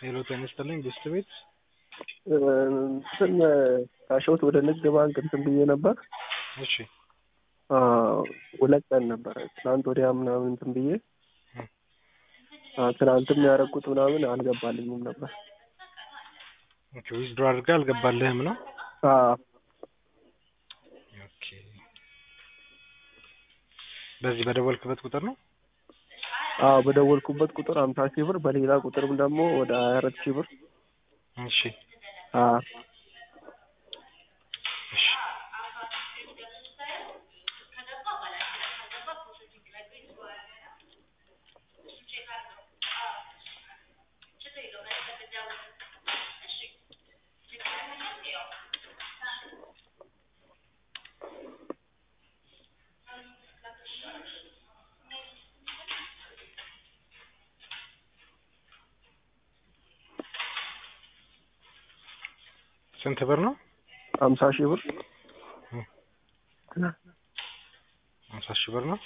ሄሎ ጤና ይስጥልኝ ብስት ቤት። እንትን ካሸሁት ወደ ንግድ ባንክ እንትን ብዬ ነበር። እሺ ሁለት ቀን ነበረ ትናንት ወዲያ ምናምን እንትን ብዬ ትናንትም ያደረኩት ምናምን አልገባልኝም ነበር። ኦኬ ዊዝድሮ አድርገህ አልገባልህም ነው? ኦኬ በዚህ በደወልክበት ቁጥር ነው? በደወልኩበት ቁጥር 50,000 ብር በሌላ ቁጥርም ደግሞ ወደ 24,000 ብር። እሺ እሺ ስንት ብር ነው? 50,000 ብር 50,000 ብር ነው?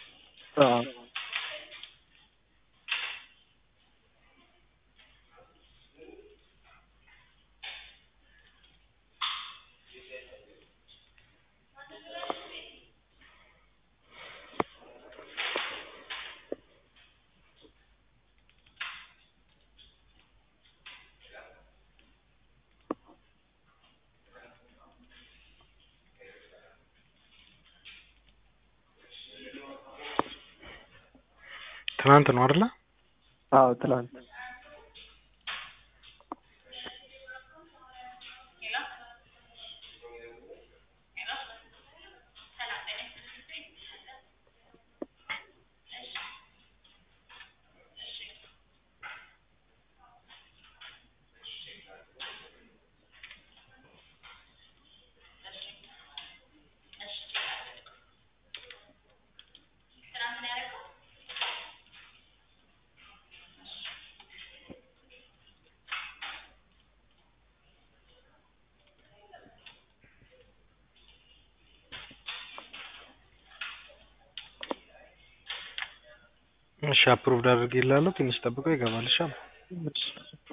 ትናንት ነው አይደል? ትናንት። እሺ አፕሩቭድ አድርጌልሃለሁ። ትንሽ ጠብቀው ይገባል። እሺ